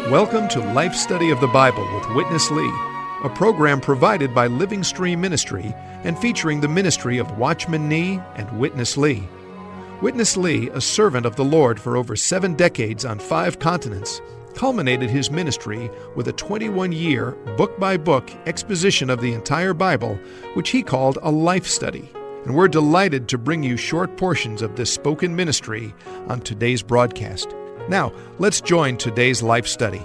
Welcome to Life Study of the Bible with Witness Lee, a program provided by Living Stream Ministry and featuring the ministry of Watchman Nee and Witness Lee. Witness Lee, a servant of the Lord for over 7 decades on 5 continents, culminated his ministry with a 21-year, book-by-book exposition of the entire Bible, which he called a life study. And we're delighted to bring you short portions of this spoken ministry on today's broadcast. Now, let's join today's life study.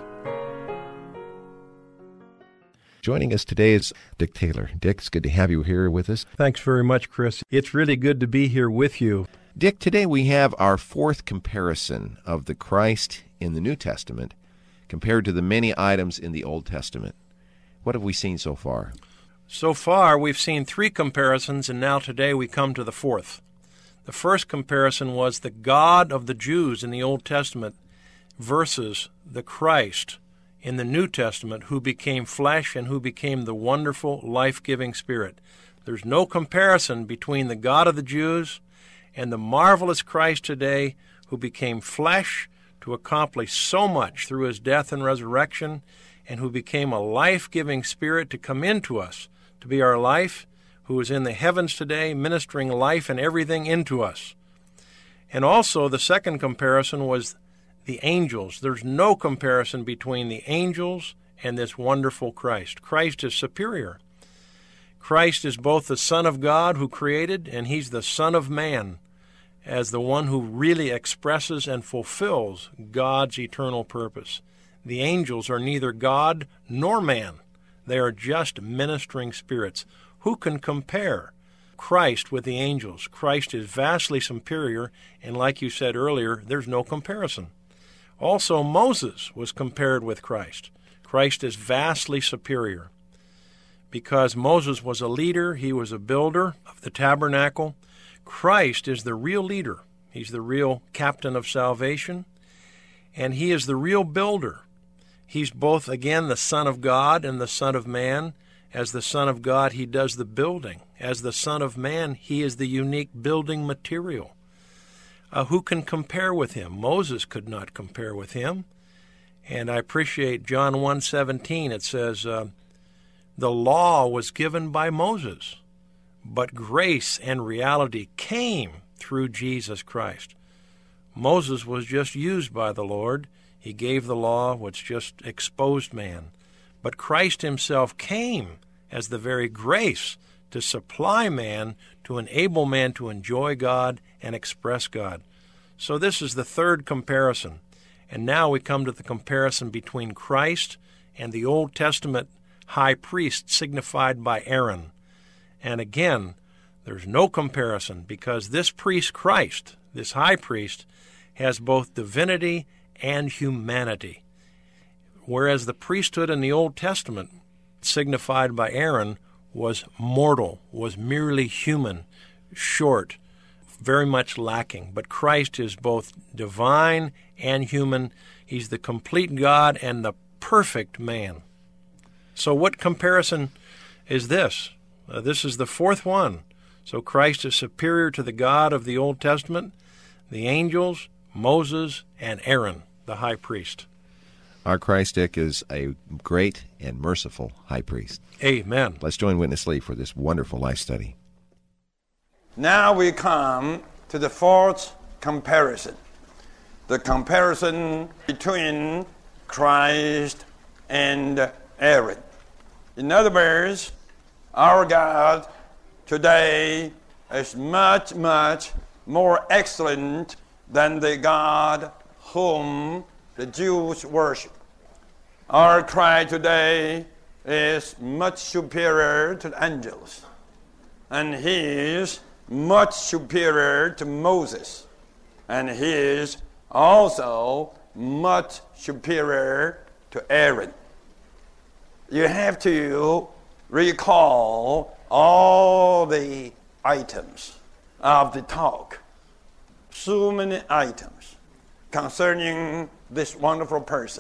Joining us today is Dick Taylor. Dick, it's good to have you here with us. Thanks very much, Chris. It's really good to be here with you. Dick, today we have our 4th comparison of the Christ in the New Testament compared to the many items in the Old Testament. What have we seen so far? So far, we've seen 3 comparisons, and now today we come to the 4th. The first comparison was the God of the Jews in the Old Testament versus the Christ in the New Testament, who became flesh and who became the wonderful, life-giving Spirit. There's no comparison between the God of the Jews and the marvelous Christ today, who became flesh to accomplish so much through his death and resurrection, and who became a life-giving Spirit to come into us, to be our life, who is in the heavens today, ministering life and everything into us. And also, the second comparison was the angels. There's no comparison between the angels and this wonderful Christ. Christ is superior. Christ is both the Son of God who created, and he's the Son of Man, as the one who really expresses and fulfills God's eternal purpose. The angels are neither God nor man. They are just ministering spirits. Who can compare Christ with the angels? Christ is vastly superior, and like you said earlier, there's no comparison. Also, Moses was compared with Christ. Christ is vastly superior. Because Moses was a leader, he was a builder of the tabernacle. Christ is the real leader. He's the real captain of salvation, and he is the real builder. He's both, again, the Son of God and the Son of Man. As the Son of God, he does the building. As the Son of Man, he is the unique building material. Who can compare with him? Moses could not compare with him. And I appreciate John 1:17. It says, the law was given by Moses, but grace and reality came through Jesus Christ. Moses was just used by the Lord. He gave the law, which just exposed man. But Christ himself came as the very grace to supply man, to enable man to enjoy God and express God. So this is the third comparison. And now we come to the comparison between Christ and the Old Testament high priest signified by Aaron. And again, there's no comparison, because this priest, Christ, this high priest, has both divinity and humanity. Whereas the priesthood in the Old Testament, signified by Aaron, was mortal, was merely human, short, very much lacking. But Christ is both divine and human. He's the complete God and the perfect man. So what comparison is this? This is the 4th one. So Christ is superior to the God of the Old Testament, the angels, Moses, and Aaron, the high priest. Our Christ, Dick, is a great and merciful high priest. Amen. Let's join Witness Lee for this wonderful life study. Now we come to the 4th comparison. The comparison between Christ and Aaron. In other words, our God today is much, much more excellent than the God whom the Jews worship. Our Christ today is much superior to the angels, and he is much superior to Moses, and he is also much superior to Aaron. You have to recall all the items of the talk, so many items concerning this wonderful person.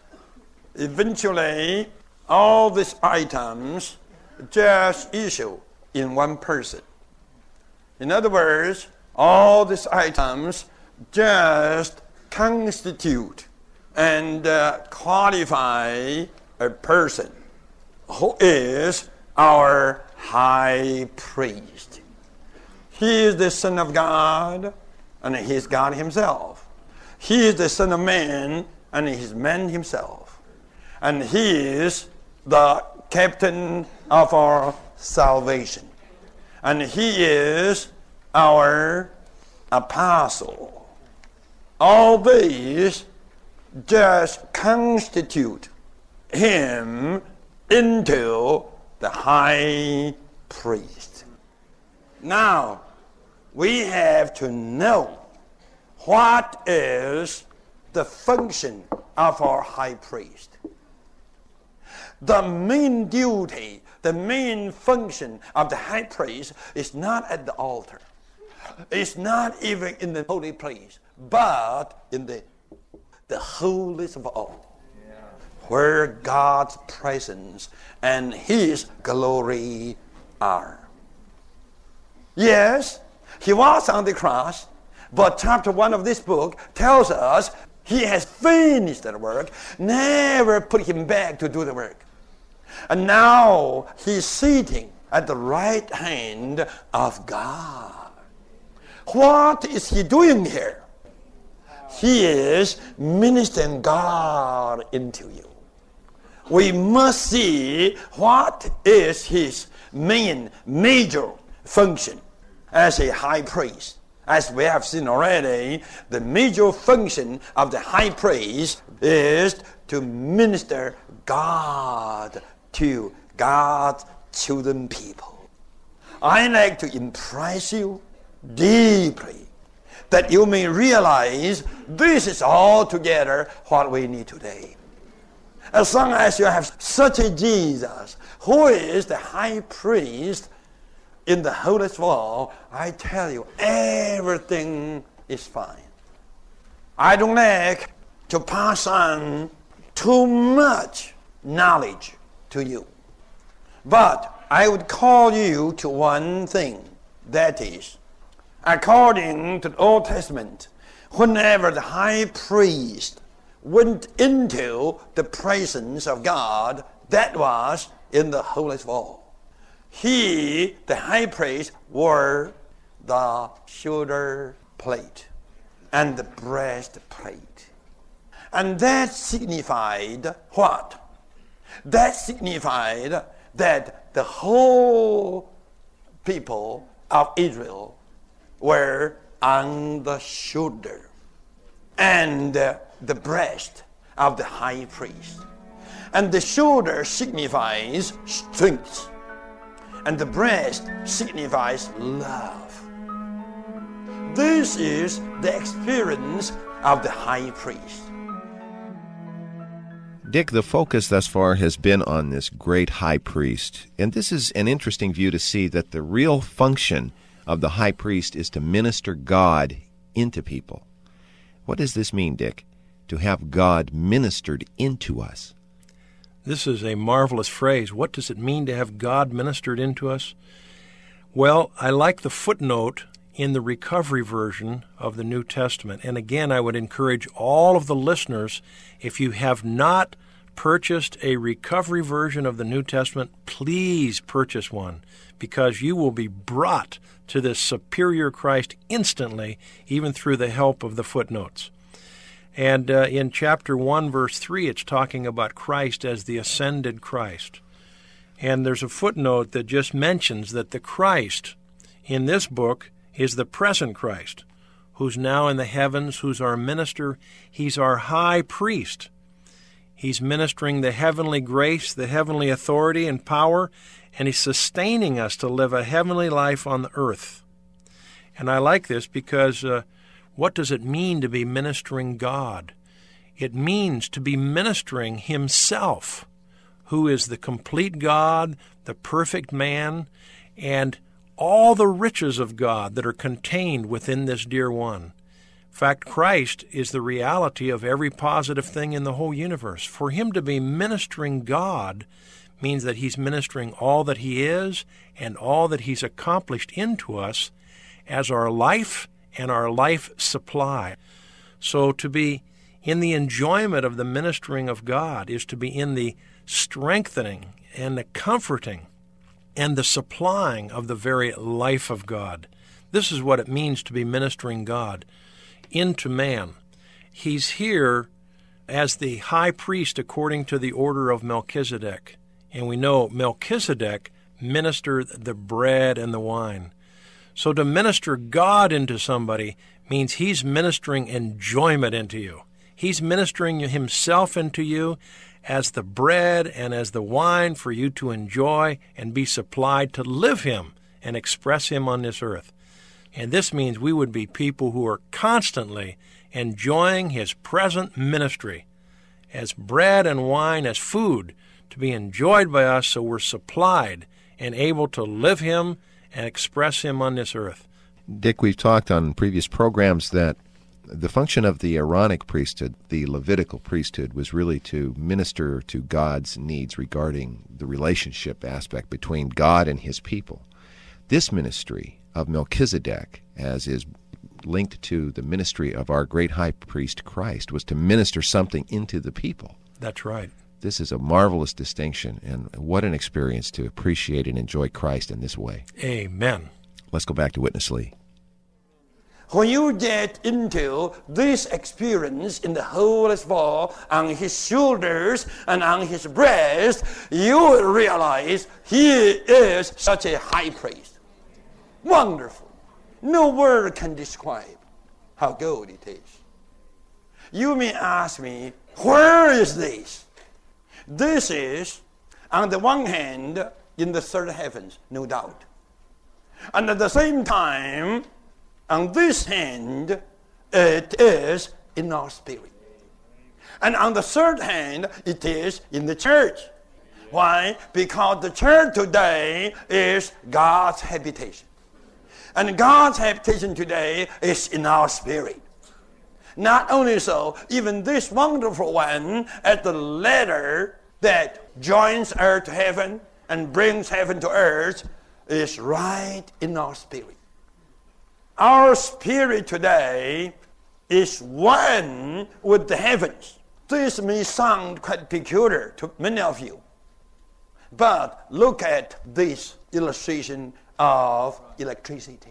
Eventually, all these items just issue in one person. In other words, all these items just constitute and qualify a person who is our high priest. He is the Son of God, and he is God himself. He is the Son of Man, and he is man himself. And he is the captain of our salvation. And he is our apostle. All these just constitute him into the high priest. Now, we have to know what is the function of our high priest. The main duty, the main function of the high priest is not at the altar. It's not even in the holy place, but in the holiest of all, where God's presence and his glory are. Yes, he was on the cross, but chapter 1 of this book tells us he has finished that work, never put him back to do the work. And now he's sitting at the right hand of God. What is he doing here? He is ministering God into you. We must see what is his major function as a high priest. As we have seen already, the major function of the high priest is to minister God to God's chosen people. I like to impress you deeply that you may realize this is altogether what we need today. As long as you have such a Jesus who is the high priest in the holiest of all, I tell you, everything is fine. I don't like to pass on too much knowledge to you. But I would call you to one thing, that is, according to the Old Testament, whenever the high priest went into the presence of God, that was in the holiest of all. He, the high priest, wore the shoulder plate and the breastplate. And that signified what? That signified that the whole people of Israel were on the shoulder and the breast of the high priest. And the shoulder signifies strength, and the breast signifies love. This is the experience of the high priest. Dick, the focus thus far has been on this great high priest, and this is an interesting view to see that the real function of the high priest is to minister God into people. What does this mean, Dick, to have God ministered into us? This is a marvelous phrase. What does it mean to have God ministered into us? Well, I like the footnote in the recovery version of the New Testament. And again, I would encourage all of the listeners, if you have not purchased a recovery version of the New Testament, please purchase one, because you will be brought to this superior Christ instantly, even through the help of the footnotes. And in chapter 1, verse 3, it's talking about Christ as the ascended Christ. And there's a footnote that just mentions that the Christ in this book is the present Christ, who's now in the heavens, who's our minister. He's our high priest. He's ministering the heavenly grace, the heavenly authority and power, and he's sustaining us to live a heavenly life on the earth. And I like this because what does it mean to be ministering God? It means to be ministering himself, who is the complete God, the perfect man, and all the riches of God that are contained within this dear one. In fact, Christ is the reality of every positive thing in the whole universe. For him to be ministering God means that he's ministering all that he is and all that he's accomplished into us as our life and our life supply. So to be in the enjoyment of the ministering of God is to be in the strengthening and the comforting and the supplying of the very life of God. This is what it means to be ministering God into man. He's here as the high priest according to the order of Melchizedek. And we know Melchizedek ministered the bread and the wine. So to minister God into somebody means he's ministering enjoyment into you. He's ministering himself into you as the bread and as the wine for you to enjoy and be supplied to live him and express him on this earth. And this means we would be people who are constantly enjoying his present ministry as bread and wine, as food to be enjoyed by us, so we're supplied and able to live him and express him on this earth. Dick, we've talked on previous programs that the function of the Aaronic priesthood, the Levitical priesthood, was really to minister to God's needs regarding the relationship aspect between God and his people. This ministry of Melchizedek, as is linked to the ministry of our great high priest Christ, was to minister something into the people. That's right. This is a marvelous distinction, and what an experience to appreciate and enjoy Christ in this way. Amen. Let's go back to Witness Lee. When you get into this experience in the holiest of all, on his shoulders and on his breast, you will realize he is such a high priest. Wonderful. No word can describe how good it is. You may ask me, where is this? This is, on the one hand, in the third heavens, no doubt. And at the same time, on this hand, it is in our spirit. And on the third hand, it is in the church. Why? Because the church today is God's habitation. And God's habitation today is in our spirit. Not only so, even this wonderful one at the ladder that joins earth to heaven and brings heaven to earth is right in our spirit. Our spirit today is one with the heavens. This may sound quite peculiar to many of you, but look at this illustration of electricity.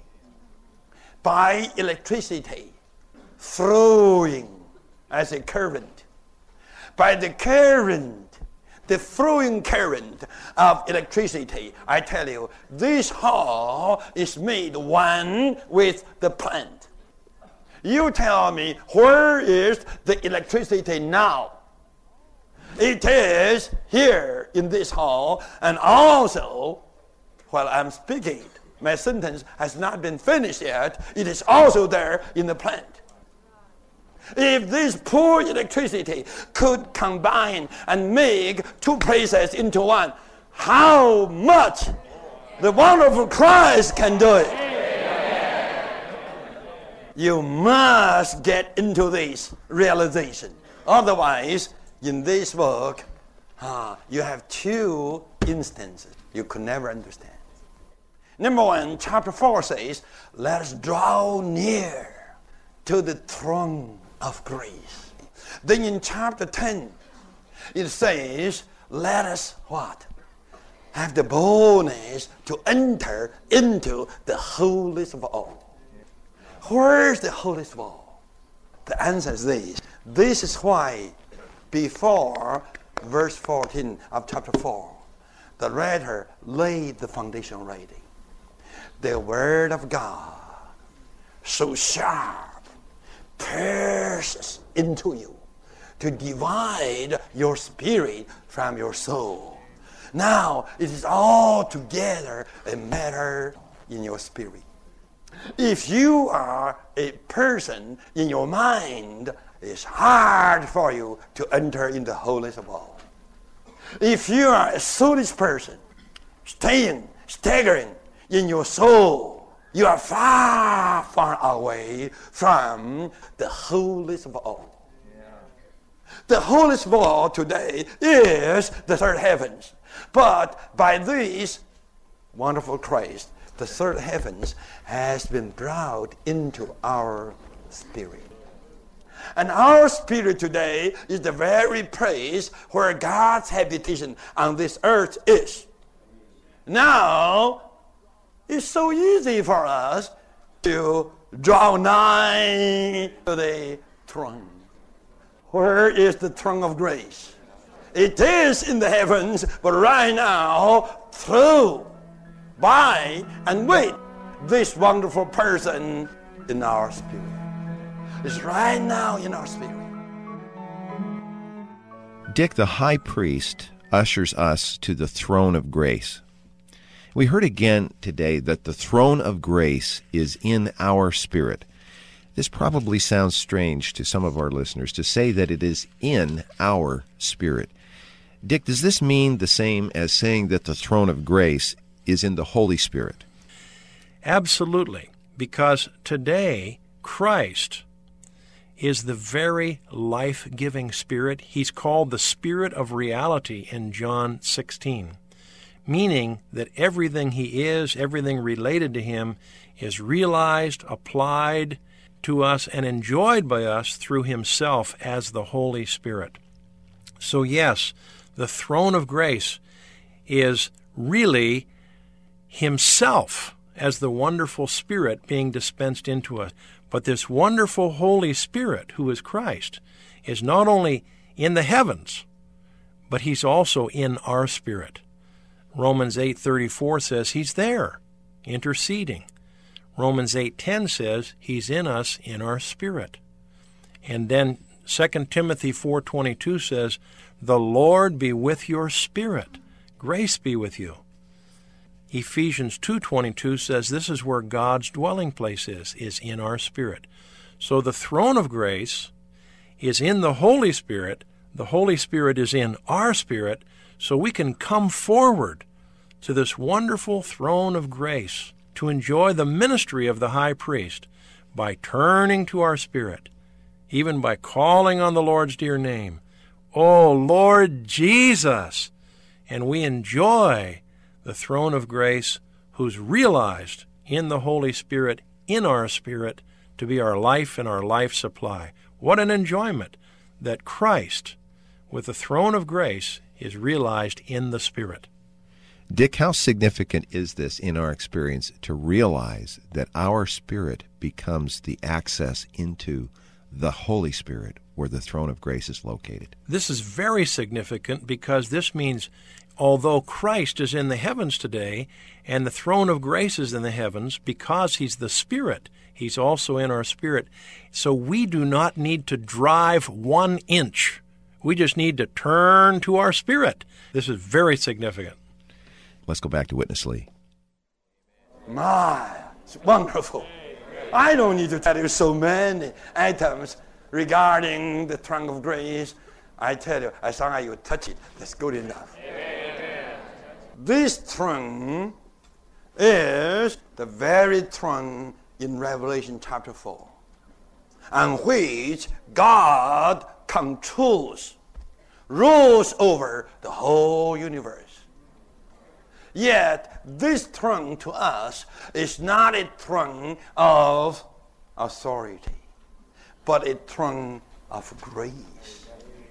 By electricity flowing as a current, by the current, the flowing current of electricity, I tell you, this hall is made one with the plant. You tell me, where is the electricity now? It is here in this hall, and also, while I'm speaking, my sentence has not been finished yet, it is also there in the plant. If this poor electricity could combine and make two places into one, how much the wonderful Christ can do it. You must get into this realization. Otherwise, in this book, you have two instances you could never understand. Number one, chapter 4 says, let us draw near to the throne of grace. Then in chapter 10, it says, let us what? Have the boldness to enter into the holiest of all. Where's the holiest of all? The answer is this. This is why before verse 14 of chapter 4, the writer laid the foundation already. The word of God, so sharp, pierces into you to divide your spirit from your soul. Now it is altogether a matter in your spirit. If you are a person in your mind, it's hard for you to enter in the holiest of all. If you are a soulish person, staggering in your soul, you are far, far away from the holiest of all. The holiest of all today is the third heavens. But by this wonderful Christ, the third heavens has been brought into our spirit. And our spirit today is the very place where God's habitation on this earth is. Now, it's so easy for us to draw nigh to the throne. Where is the throne of grace? It is in the heavens, but right now, through, by, and with this wonderful person in our spirit. It's right now in our spirit. Dick, the high priest ushers us to the throne of grace. We heard again today that the throne of grace is in our spirit. This probably sounds strange to some of our listeners to say that it is in our spirit. Dick, does this mean the same as saying that the throne of grace is in the Holy Spirit? Absolutely, because today Christ is the very life-giving Spirit. He's called the Spirit of reality in John 16, meaning that everything He is, everything related to Him, is realized, applied to us, and enjoyed by us through Himself as the Holy Spirit. So yes, the throne of grace is really Himself as the wonderful Spirit being dispensed into us. But this wonderful Holy Spirit, who is Christ, is not only in the heavens, but He's also in our spirit. Romans 8:34 says He's there, interceding. Romans 8:10 says He's in us in our spirit. And then 2 Timothy 4:22 says, "The Lord be with your spirit. Grace be with you." Ephesians 2:22 says this is where God's dwelling place is in our spirit. So the throne of grace is in the Holy Spirit. The Holy Spirit is in our spirit, so we can come forward to this wonderful throne of grace to enjoy the ministry of the high priest by turning to our spirit, even by calling on the Lord's dear name, "Oh, Lord Jesus," and we enjoy the throne of grace, who's realized in the Holy Spirit, in our spirit, to be our life and our life supply. What an enjoyment that Christ, with the throne of grace, is realized in the Spirit. Dick, how significant is this in our experience to realize that our spirit becomes the access into the Holy Spirit, where the throne of grace is located? This is very significant because this means although Christ is in the heavens today and the throne of grace is in the heavens, because He's the Spirit, He's also in our spirit. So we do not need to drive 1 inch. We just need to turn to our spirit. This is very significant. Let's go back to Witness Lee. My, it's wonderful. I don't need to tell you so many items regarding the throne of grace. I tell you, as long as you touch it, that's good enough. Amen. This throne is the very throne in Revelation chapter 4, on which God controls, rules over the whole universe. Yet, this throne to us is not a throne of authority, but a throne of grace.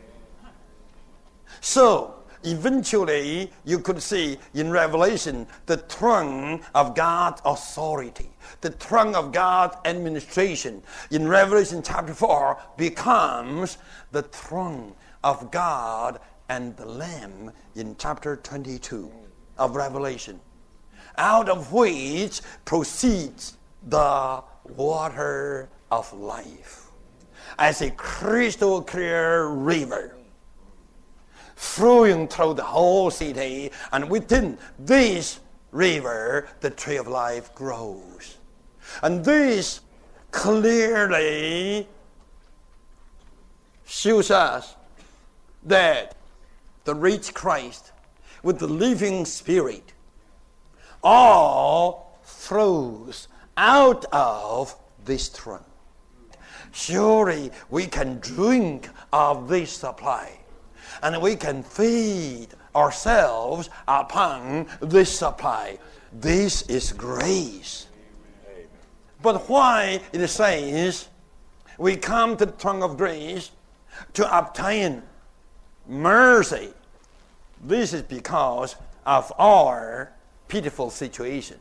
So, eventually, you could see in Revelation the throne of God's authority, the throne of God's administration. In Revelation chapter 4 becomes the throne of God and the Lamb in chapter 22 of Revelation, out of which proceeds the water of life as a crystal clear river flowing through the whole city, and within this river the tree of life grows. And this clearly shows us that the rich Christ with the living Spirit all flows out of this throne. Surely we can drink of this supply, and we can feed ourselves upon this supply. This is grace. But why it says we come to the throne of grace to obtain mercy. This is because of our pitiful situation.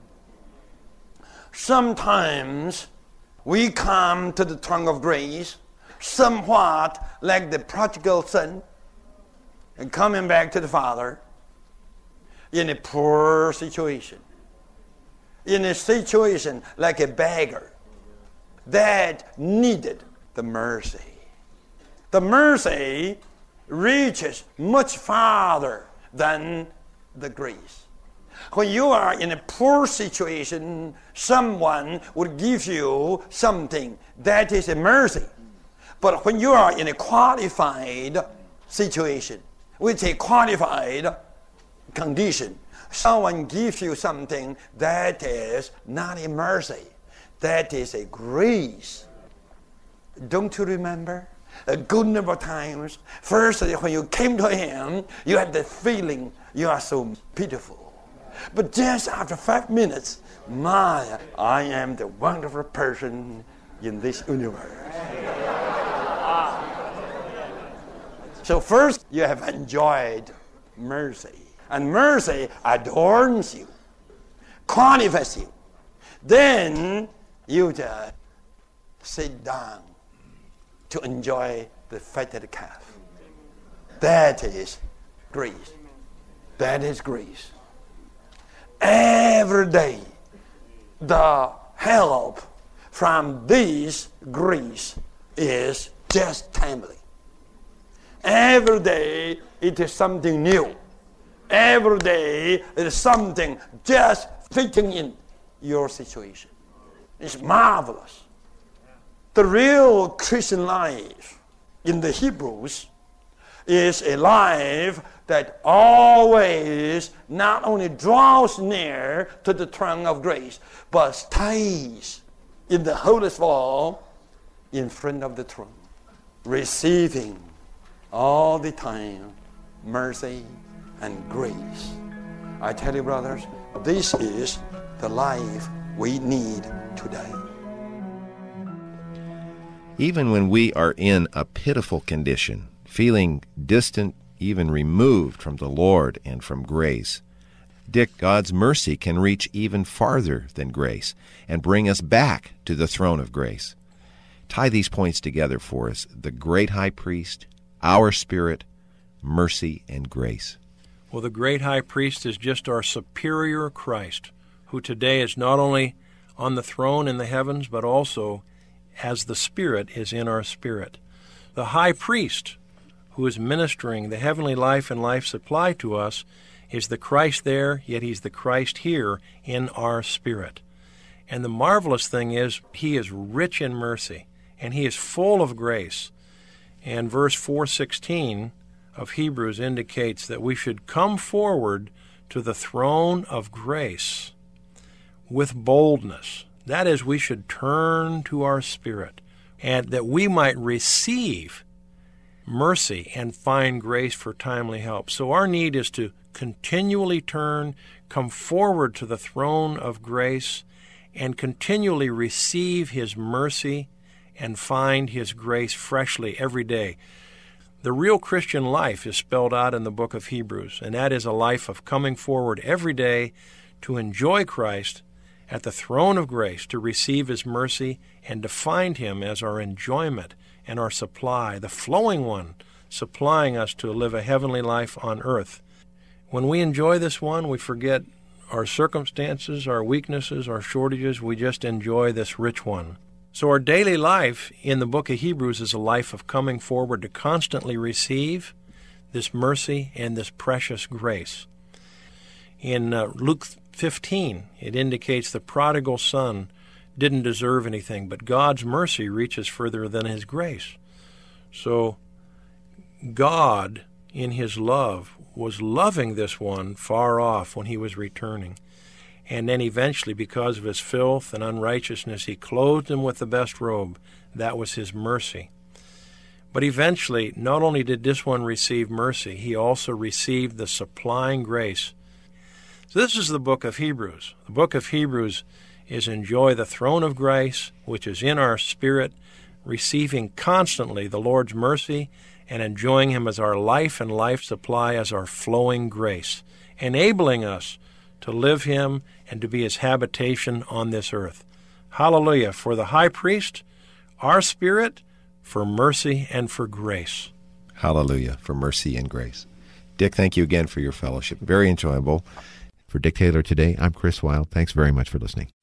Sometimes we come to the throne of grace somewhat like the prodigal son, and coming back to the Father in a poor situation, in a situation like a beggar that needed the mercy. The mercy reaches much farther than the grace. When you are in a poor situation, someone would give you something that is a mercy. But when you are in a qualified situation, with a qualified condition, someone gives you something that is not a mercy, that is a grace. Don't you remember? A good number of times, firstly, when you came to Him, you had the feeling you are so pitiful. But just after 5 minutes, I am the wonderful person in this universe. So first, you have enjoyed mercy. And mercy adorns you, qualifies you. Then you just sit down to enjoy the fatted calf. That is grace. That is grace. Every day, the help from this grace is just timely. Every day, it is something new. Every day, it is something just fitting in your situation. It's marvelous. The real Christian life in the Hebrews is a life that always not only draws near to the throne of grace, but stays in the holiest of all in front of the throne, receiving all the time mercy and grace. I tell you, brothers, this is the life we need today. Even when we are in a pitiful condition, feeling distant, even removed from the Lord and from grace, Dick, God's mercy can reach even farther than grace and bring us back to the throne of grace. Tie these points together for us: the great high priest, our spirit, mercy, and grace. Well, the great high priest is just our superior Christ, who today is not only on the throne in the heavens, but also as the Spirit is in our spirit. The high priest, who is ministering the heavenly life and life supply to us, is the Christ there, yet he's the Christ here in our spirit. And the marvelous thing is, he is rich in mercy, and he is full of grace. And verse 4:16 of Hebrews indicates that we should come forward to the throne of grace with boldness. That is, we should turn to our spirit, and that we might receive mercy and find grace for timely help. So our need is to continually come forward to the throne of grace, and continually receive His mercy and find His grace freshly every day. The real Christian life is spelled out in the book of Hebrews, and that is a life of coming forward every day to enjoy Christ at the throne of grace, to receive His mercy and to find Him as our enjoyment and our supply, the flowing one, supplying us to live a heavenly life on earth. When we enjoy this one, we forget our circumstances, our weaknesses, our shortages. We just enjoy this rich one. So our daily life in the book of Hebrews is a life of coming forward to constantly receive this mercy and this precious grace. In Luke 15, it indicates the prodigal son didn't deserve anything, but God's mercy reaches further than His grace. So God, in His love, was loving this one far off when he was returning. And then eventually, because of his filth and unrighteousness, He clothed him with the best robe. That was His mercy. But eventually, not only did this one receive mercy, he also received the supplying grace. So this is the book of Hebrews. The book of Hebrews is enjoy the throne of grace, which is in our spirit. receiving constantly the Lord's mercy and enjoying Him as our life and life supply, as our flowing grace, enabling us to live Him and to be His habitation on this earth. Hallelujah. For the high priest, our spirit, for mercy and for grace. Hallelujah, for mercy and grace. Dick, thank you again for your fellowship. Very enjoyable. For Dick Taylor today, I'm Chris Wilde. Thanks very much for listening.